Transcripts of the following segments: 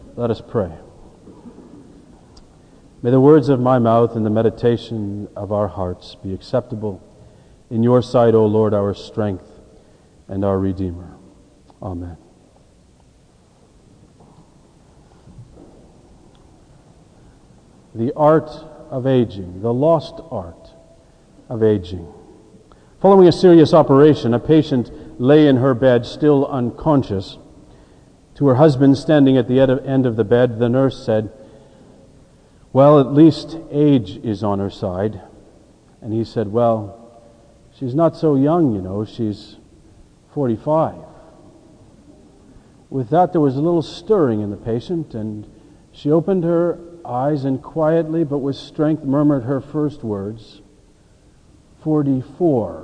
Let us pray. May the words of my mouth and the meditation of our hearts be acceptable in your sight, O Lord, our strength and our Redeemer. Amen. The art of aging, the lost art of aging. Following a serious operation, a patient lay in her bed, still unconscious. To her husband standing at the end of the bed, the nurse said, "Well, at least age is on her side." And he said, "Well, she's not so young, you know, she's 45. With that, there was a little stirring in the patient, and she opened her eyes and quietly, but with strength, murmured her first words, 44.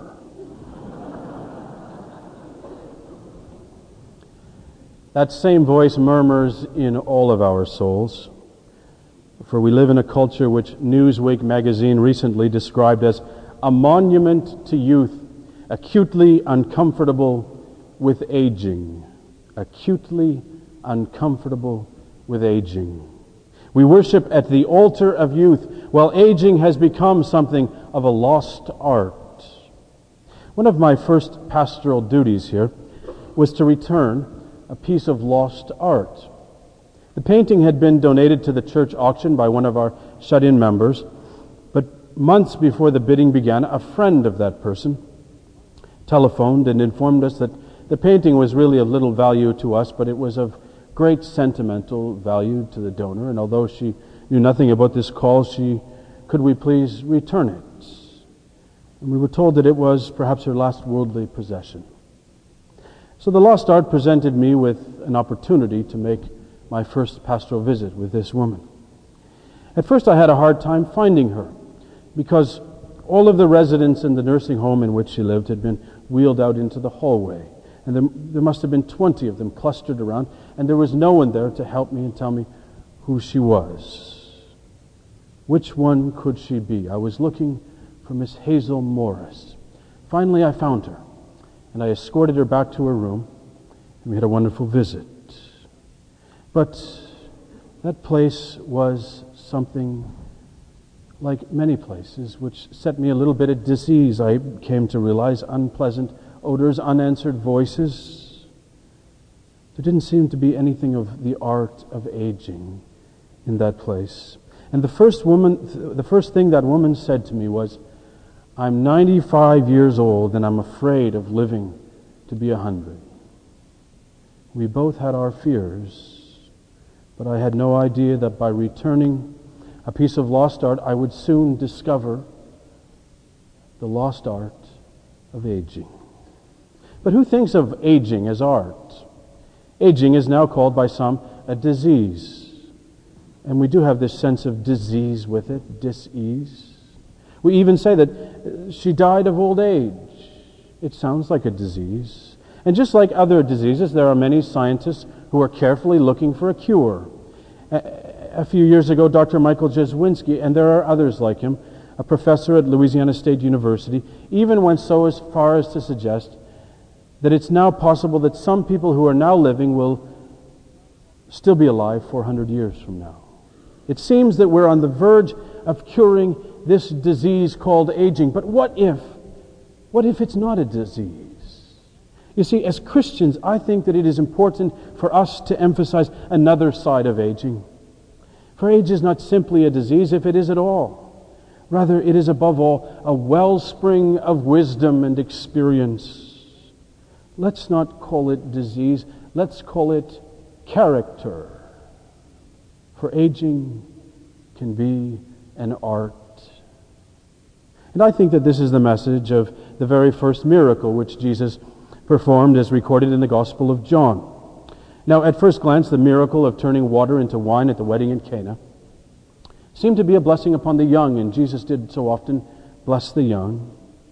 That same voice murmurs in all of our souls, for we live in a culture which Newsweek magazine recently described as a monument to youth, acutely uncomfortable with aging. Acutely uncomfortable with aging. We worship at the altar of youth, while aging has become something of a lost art. One of my first pastoral duties here was to return a piece of lost art. The painting had been donated to the church auction by one of our shut-in members, but months before the bidding began, a friend of that person telephoned and informed us that the painting was really of little value to us, but it was of great sentimental value to the donor, and although she knew nothing about this call, could we please return it? And we were told that it was perhaps her last worldly possession. So the lost art presented me with an opportunity to make my first pastoral visit with this woman. At first I had a hard time finding her, because all of the residents in the nursing home in which she lived had been wheeled out into the hallway. And there must have been 20 of them clustered around, and there was no one there to help me and tell me who she was. Which one could she be? I was looking for Miss Hazel Morris. Finally I found her, and I escorted her back to her room, and we had a wonderful visit. But that place was something like many places, which set me a little bit at disease. I came to realize unpleasant odors, unanswered voices. There didn't seem to be anything of the art of aging in that place. And the first thing that woman said to me was, "I'm 95 years old and I'm afraid of living to be 100. We both had our fears, but I had no idea that by returning a piece of lost art, I would soon discover the lost art of aging. But who thinks of aging as art? Aging is now called by some a disease. And we do have this sense of disease with it, dis-ease. We even say that she died of old age. It sounds like a disease. And just like other diseases, there are many scientists who are carefully looking for a cure. A few years ago, Dr. Michael Jaswinski, and there are others like him, a professor at Louisiana State University, even went so as far as to suggest that it's now possible that some people who are now living will still be alive 400 years from now. It seems that we're on the verge of curing this disease called aging. But what if it's not a disease? You see, as Christians, I think that it is important for us to emphasize another side of aging. For age is not simply a disease, if it is at all. Rather, it is above all a wellspring of wisdom and experience. Let's not call it disease, let's call it character. For aging can be an art. And I think that this is the message of the very first miracle which Jesus performed as recorded in the Gospel of John. Now, at first glance, the miracle of turning water into wine at the wedding in Cana seemed to be a blessing upon the young, and Jesus did so often bless the young.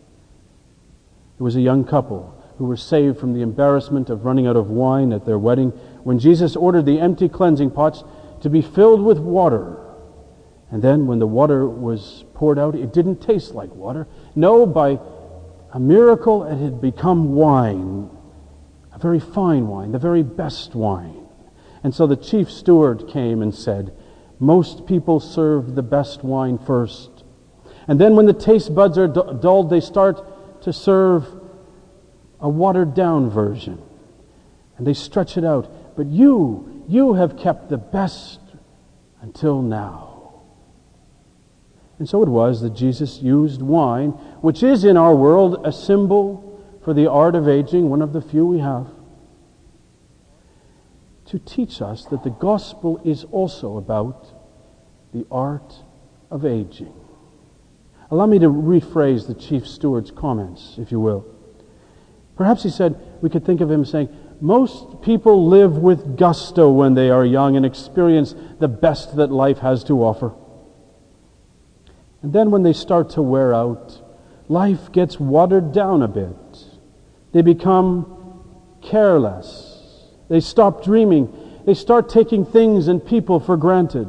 It was a young couple who were saved from the embarrassment of running out of wine at their wedding when Jesus ordered the empty cleansing pots to be filled with water. And then when the water was poured out, it didn't taste like water. No, by a miracle, it had become wine, a very fine wine, the very best wine. And so the chief steward came and said, "Most people serve the best wine first. And then when the taste buds are dulled, they start to serve a watered-down version. And they stretch it out. But you have kept the best until now." And so it was that Jesus used wine, which is in our world a symbol for the art of aging, one of the few we have, to teach us that the gospel is also about the art of aging. Allow me to rephrase the chief steward's comments, if you will. Perhaps he said, we could think of him saying, most people live with gusto when they are young and experience the best that life has to offer. And then when they start to wear out, life gets watered down a bit. They become careless. They stop dreaming. They start taking things and people for granted.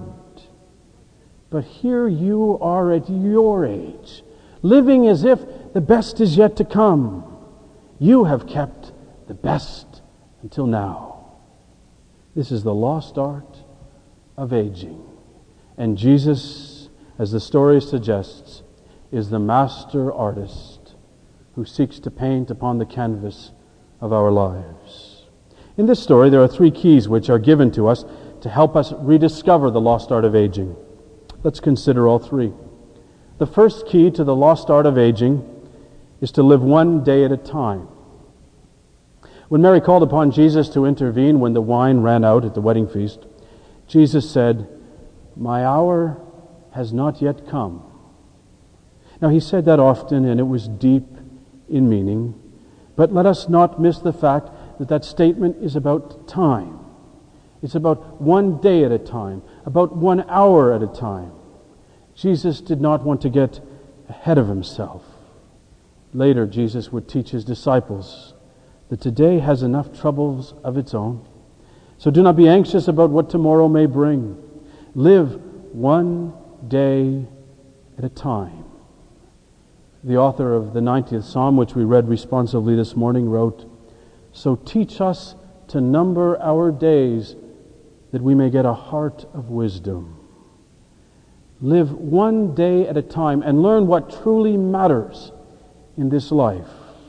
But here you are at your age, living as if the best is yet to come. You have kept the best until now. This is the lost art of aging. And Jesus, as the story suggests, is the master artist who seeks to paint upon the canvas of our lives. In this story, there are three keys which are given to us to help us rediscover the lost art of aging. Let's consider all three. The first key to the lost art of aging is to live one day at a time. When Mary called upon Jesus to intervene when the wine ran out at the wedding feast, Jesus said, "My hour has not yet come." Now, he said that often, and it was deep in meaning, but let us not miss the fact that that statement is about time. It's about one day at a time, about 1 hour at a time. Jesus did not want to get ahead of himself. Later, Jesus would teach his disciples that today has enough troubles of its own. So do not be anxious about what tomorrow may bring. Live one day at a time. The author of the 90th Psalm, which we read responsively this morning, wrote, "So teach us to number our days that we may get a heart of wisdom." Live one day at a time and learn what truly matters in this life.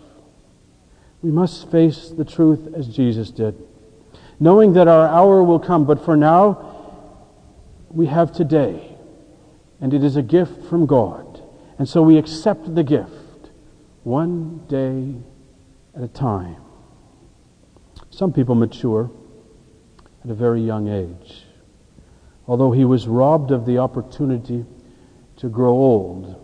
We must face the truth as Jesus did, knowing that our hour will come, but for now, we have today, and it is a gift from God. And so we accept the gift, one day at a time. Some people mature at a very young age. Although he was robbed of the opportunity to grow old,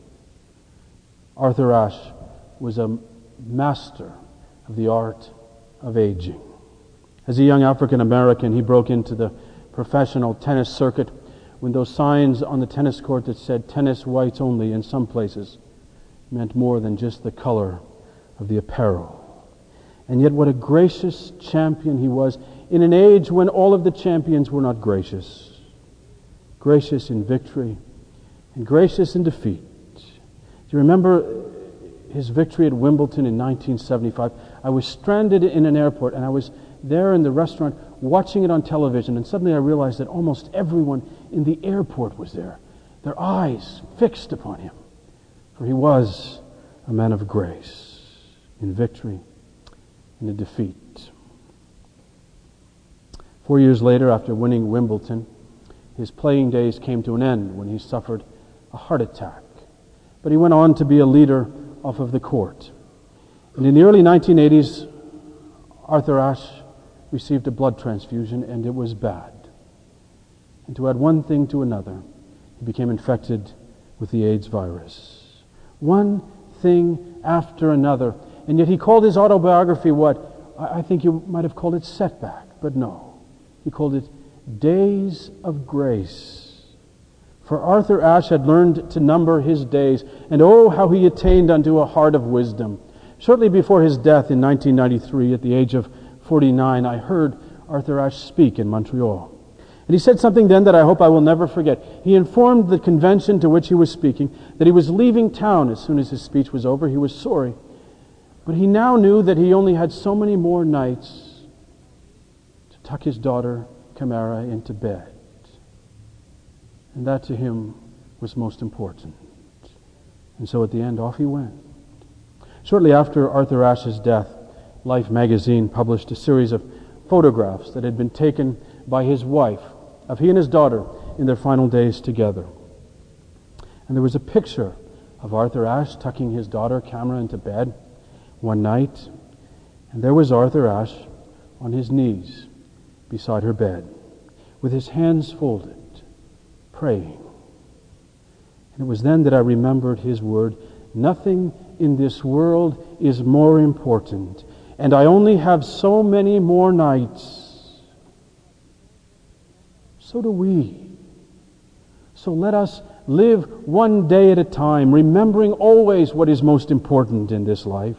Arthur Ashe was a master of the art of aging. As a young African American, he broke into the professional tennis circuit when those signs on the tennis court that said tennis whites only in some places meant more than just the color of the apparel. And yet what a gracious champion he was in an age when all of the champions were not gracious. Gracious in victory and gracious in defeat. Do you remember his victory at Wimbledon in 1975? I was stranded in an airport and I was there in the restaurant watching it on television, and suddenly I realized that almost everyone in the airport was there, their eyes fixed upon him. For he was a man of grace in victory and in defeat. 4 years later, after winning Wimbledon, his playing days came to an end when he suffered a heart attack. But he went on to be a leader off of the court. And in the early 1980s, Arthur Ashe received a blood transfusion, and it was bad. And to add one thing to another, he became infected with the AIDS virus. One thing after another. And yet he called his autobiography what? I think you might have called it setback, but no. He called it Days of Grace. For Arthur Ashe had learned to number his days, and oh, how he attained unto a heart of wisdom. Shortly before his death in 1993, at the age of 49, I heard Arthur Ashe speak in Montreal. And he said something then that I hope I will never forget. He informed the convention to which he was speaking that he was leaving town as soon as his speech was over. He was sorry. But he now knew that he only had so many more nights to tuck his daughter Camara into bed. And that to him was most important. And so at the end, off he went. Shortly after Arthur Ashe's death, Life magazine published a series of photographs that had been taken by his wife of he and his daughter in their final days together. And there was a picture of Arthur Ashe tucking his daughter Camara into bed one night, and there was Arthur Ashe on his knees beside her bed with his hands folded, praying. And it was then that I remembered his word, "Nothing in this world is more important, and I only have so many more nights." So do we. So let us live one day at a time, remembering always what is most important in this life.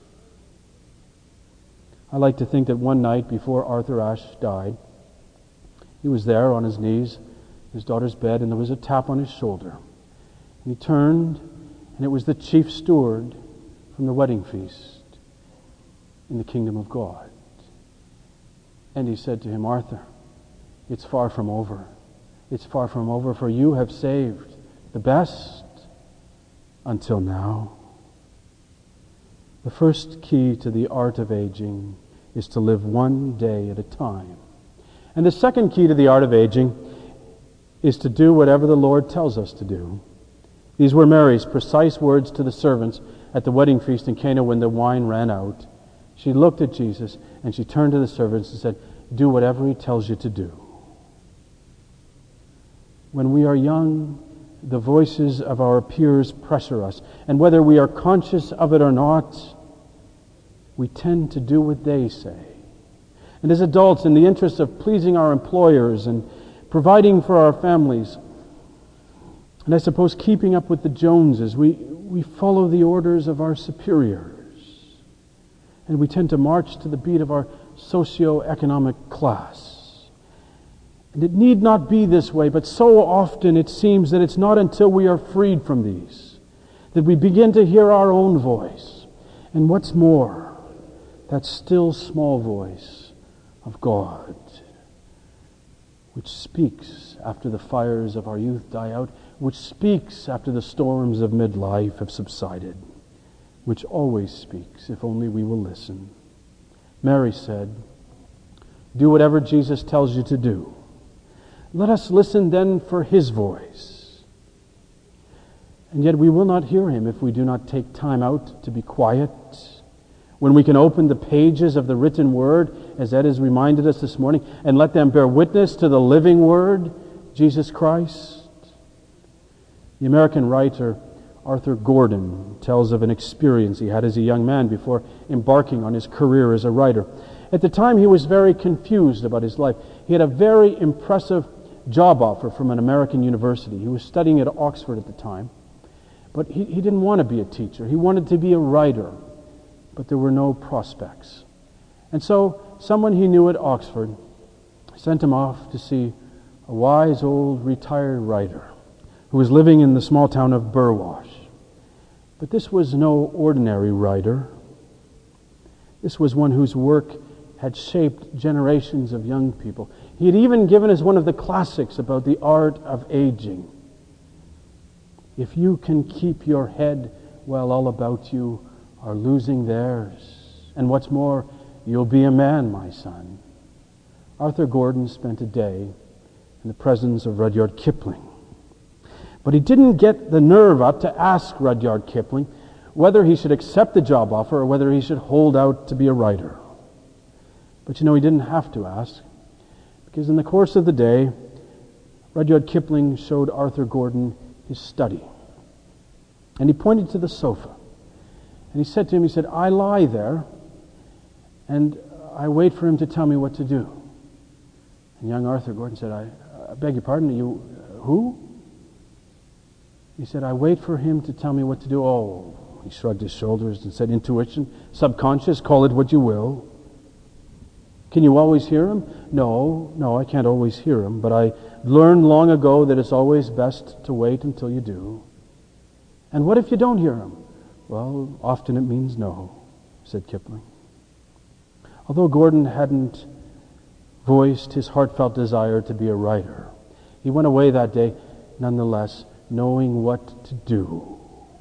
I like to think that one night before Arthur Ashe died, he was there on his knees, his daughter's bed, and there was a tap on his shoulder. And he turned, and it was the chief steward from the wedding feast in the kingdom of God. And he said to him, "Arthur, it's far from over. It's far from over, for you have saved the best until now." The first key to the art of aging is to live one day at a time. And the second key to the art of aging is to do whatever the Lord tells us to do. These were Mary's precise words to the servants at the wedding feast in Cana when the wine ran out. She looked at Jesus and she turned to the servants and said, "Do whatever he tells you to do." When we are young, the voices of our peers pressure us, and whether we are conscious of it or not, we tend to do what they say. And as adults, in the interest of pleasing our employers and providing for our families, and I suppose keeping up with the Joneses, we follow the orders of our superiors, and we tend to march to the beat of our socio-economic class. And it need not be this way, but so often it seems that it's not until we are freed from these that we begin to hear our own voice. And what's more, that still small voice of God, which speaks after the fires of our youth die out, which speaks after the storms of midlife have subsided, which always speaks if only we will listen. Mary said, "Do whatever Jesus tells you to do." Let us listen then for his voice. And yet we will not hear him if we do not take time out to be quiet. When we can open the pages of the written word, as Ed has reminded us this morning, and let them bear witness to the living word, Jesus Christ. The American writer Arthur Gordon tells of an experience he had as a young man before embarking on his career as a writer. At the time, he was very confused about his life. He had a very impressive job offer from an American university. He was studying at Oxford at the time. But he didn't want to be a teacher. He wanted to be a writer. But there were no prospects. And so someone he knew at Oxford sent him off to see a wise old retired writer who was living in the small town of Burwash. But this was no ordinary writer. This was one whose work had shaped generations of young people. He had even given us one of the classics about the art of aging. If you can keep your head while all about you are losing theirs, and what's more, you'll be a man, my son. Arthur Gordon spent a day in the presence of Rudyard Kipling. But he didn't get the nerve up to ask Rudyard Kipling whether he should accept the job offer or whether he should hold out to be a writer. But he didn't have to ask, because in the course of the day, Rudyard Kipling showed Arthur Gordon his study. And he pointed to the sofa. And he said to him, "I lie there, and I wait for him to tell me what to do." And young Arthur Gordon said, I beg your pardon, you, who? He said, "I wait for him to tell me what to do." Oh, he shrugged his shoulders and said, "Intuition, subconscious, call it what you will." "Can you always hear him?" No, I can't always hear him, but I learned long ago that it's always best to wait until you do. "And what if you don't hear him?" "Well, often it means no," said Kipling. Although Gordon hadn't voiced his heartfelt desire to be a writer. He went away that day, nonetheless, knowing what to do.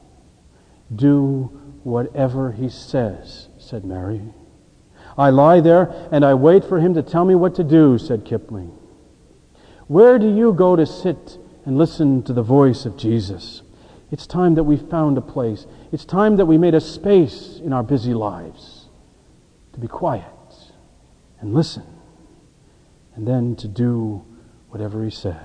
Do whatever he says, said Mary. I lie there and I wait for him to tell me what to do, said Kipling. Where do you go to sit and listen to the voice of Jesus? It's time that we found a place. It's time that we made a space in our busy lives to be quiet and listen, and then to do whatever he says.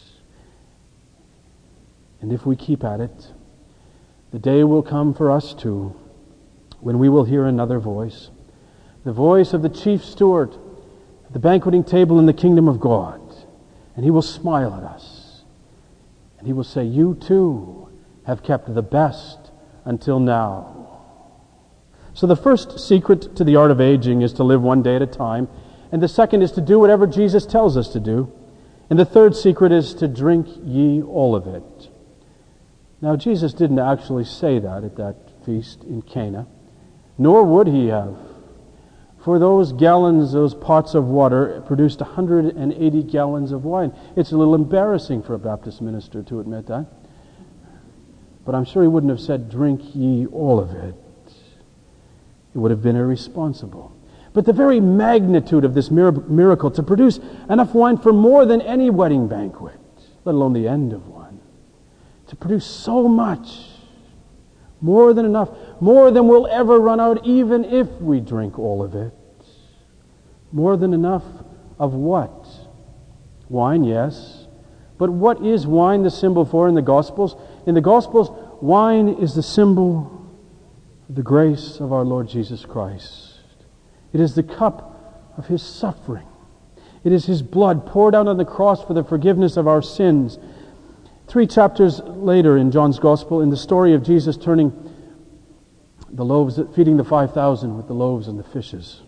And if we keep at it, the day will come for us too, when we will hear another voice, the voice of the chief steward at the banqueting table in the kingdom of God. And he will smile at us. And he will say, you too have kept the best until now. So the first secret to the art of aging is to live one day at a time. And the second is to do whatever Jesus tells us to do. And the third secret is to drink ye all of it. Now, Jesus didn't actually say that at that feast in Cana, nor would he have. For those gallons, those pots of water produced 180 gallons of wine. It's a little embarrassing for a Baptist minister to admit that. But I'm sure he wouldn't have said, drink ye all of it. It would have been irresponsible. But the very magnitude of this miracle to produce enough wine for more than any wedding banquet, let alone the end of one, to produce so much, more than enough, more than we'll ever run out, even if we drink all of it. More than enough of what? Wine, yes. But what is wine the symbol for in the Gospels? In the Gospels, wine is the symbol of the grace of our Lord Jesus Christ. It is the cup of his suffering. It is his blood poured out on the cross for the forgiveness of our sins. 3 chapters later in John's Gospel, in the story of Jesus turning the loaves, feeding the 5,000 with the loaves and the fishes,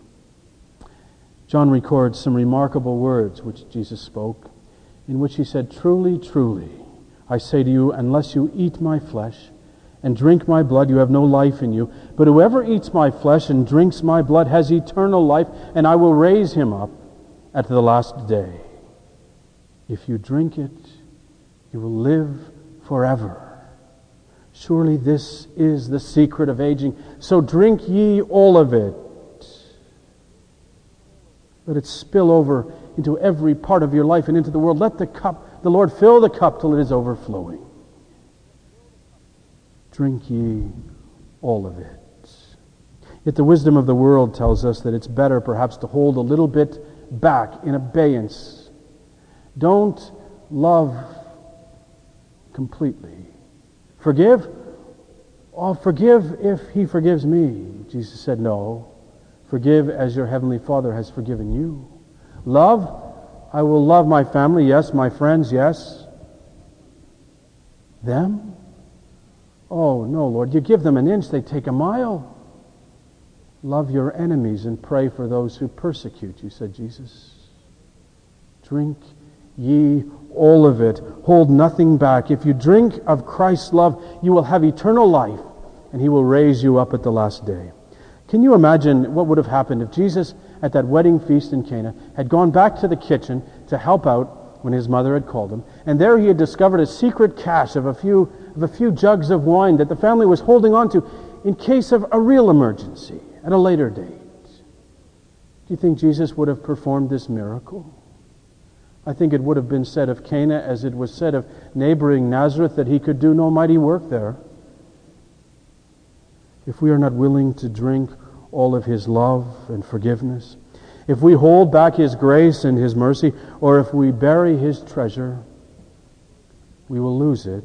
John records some remarkable words which Jesus spoke, in which he said, truly, truly, I say to you, unless you eat my flesh and drink my blood, you have no life in you. But whoever eats my flesh and drinks my blood has eternal life, and I will raise him up at the last day. If you drink it, you will live forever. Surely this is the secret of aging. So drink ye all of it. Let it spill over into every part of your life and into the world. Let the Lord fill the cup till it is overflowing. Drink ye all of it. Yet the wisdom of the world tells us that it's better perhaps to hold a little bit back in abeyance. Don't love completely. Forgive? Oh, forgive if he forgives me. Jesus said, no. Forgive as your heavenly Father has forgiven you. Love? I will love my family, yes. My friends, yes. Them? Oh, no, Lord. You give them an inch, they take a mile. Love your enemies and pray for those who persecute you, said Jesus. Drink ye all of it. Hold nothing back. If you drink of Christ's love, you will have eternal life, and he will raise you up at the last day. Can you imagine what would have happened if Jesus, at that wedding feast in Cana, had gone back to the kitchen to help out when his mother had called him, and there he had discovered a secret cache of a few jugs of wine that the family was holding on to in case of a real emergency at a later date? Do you think Jesus would have performed this miracle? I think it would have been said of Cana as it was said of neighboring Nazareth that he could do no mighty work there. If we are not willing to drink all of his love and forgiveness, if we hold back his grace and his mercy, or if we bury his treasure, we will lose it.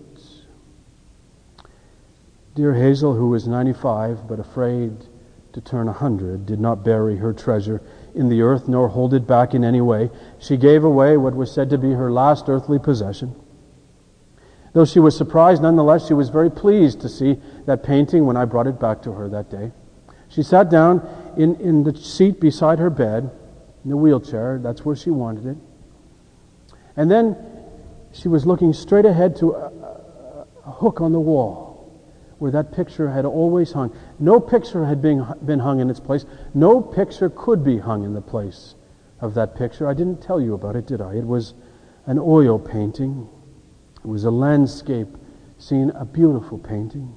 Dear Hazel, who was 95 but afraid to turn 100, did not bury her treasure in the earth nor hold it back in any way. She gave away what was said to be her last earthly possession. Though she was surprised, nonetheless, she was very pleased to see that painting when I brought it back to her that day. She sat down in the seat beside her bed, in the wheelchair. That's where she wanted it. And then she was looking straight ahead to a hook on the wall where that picture had always hung. No picture had been hung in its place. No picture could be hung in the place of that picture. I didn't tell you about it, did I? It was an oil painting. It was a landscape scene, a beautiful painting.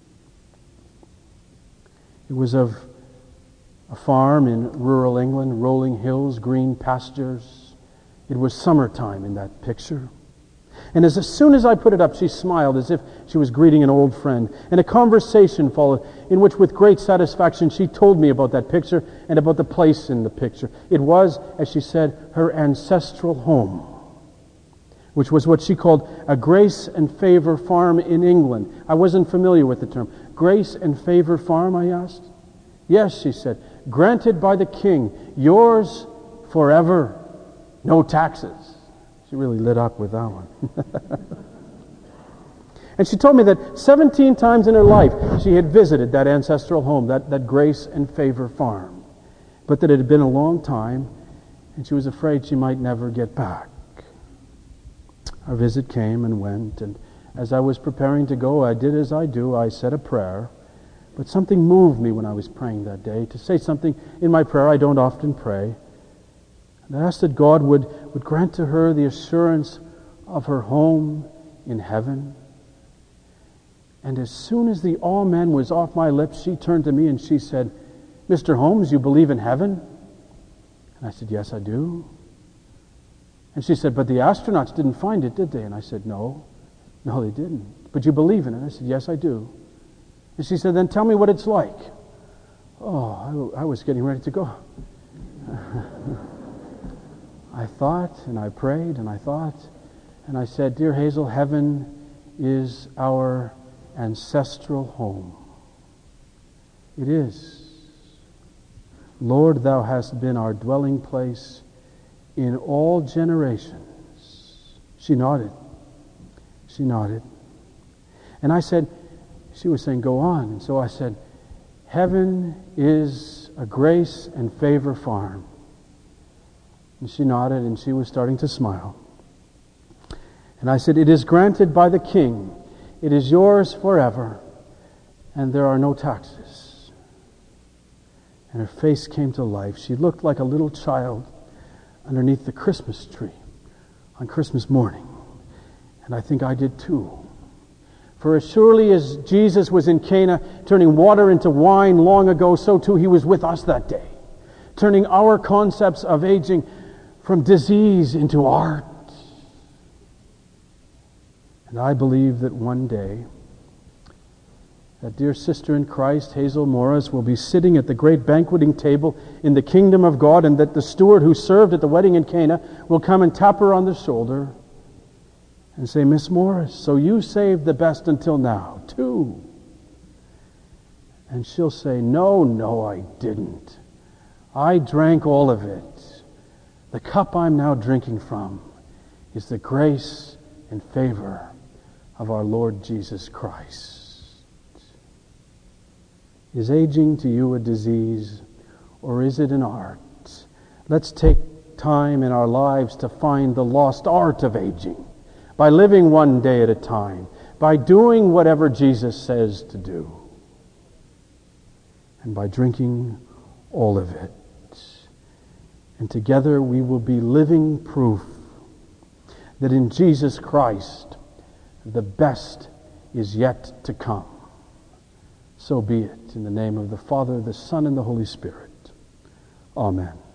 It was of a farm in rural England, rolling hills, green pastures. It was summertime in that picture. And as soon as I put it up, she smiled as if she was greeting an old friend. And a conversation followed in which, with great satisfaction, she told me about that picture and about the place in the picture. It was, as she said, her ancestral home, which was what she called a grace and favor farm in England. I wasn't familiar with the term. Grace and favor farm, I asked. Yes, she said, granted by the king, yours forever, no taxes. She really lit up with that one. And she told me that 17 times in her life she had visited that ancestral home, that grace and favor farm, but that it had been a long time and she was afraid she might never get back. Our visit came and went, and as I was preparing to go, I did as I do. I said a prayer, but something moved me when I was praying that day to say something in my prayer I don't often pray. And I asked that God would grant to her the assurance of her home in heaven. And as soon as the amen was off my lips, she turned to me and she said, Mr. Holmes, you believe in heaven? And I said, yes, I do. And she said, but the astronauts didn't find it, did they? And I said, no, they didn't. But you believe in it? I said, yes, I do. And she said, then tell me what it's like. Oh, I was getting ready to go. I thought, and I prayed, and I thought, and I said, Dear Hazel, heaven is our ancestral home. It is. Lord, thou hast been our dwelling place in all generations. She nodded. She nodded. And I said, she was saying, go on. And so I said, heaven is a grace and favor farm. And she nodded and she was starting to smile. And I said, it is granted by the king. It is yours forever. And there are no taxes. And her face came to life. She looked like a little child underneath the Christmas tree on Christmas morning. And I think I did too. For as surely as Jesus was in Cana, turning water into wine long ago, so too he was with us that day, turning our concepts of aging from disease into art. And I believe that one day, that dear sister in Christ, Hazel Morris, will be sitting at the great banqueting table in the kingdom of God, and that the steward who served at the wedding in Cana will come and tap her on the shoulder and say, Miss Morris, so you saved the best until now, too. And she'll say, no, I didn't. I drank all of it. The cup I'm now drinking from is the grace and favor of our Lord Jesus Christ. Is aging to you a disease, or is it an art? Let's take time in our lives to find the lost art of aging by living one day at a time, by doing whatever Jesus says to do, and by drinking all of it. And together we will be living proof that in Jesus Christ the best is yet to come. So be it. In the name of the Father, the Son, and the Holy Spirit. Amen.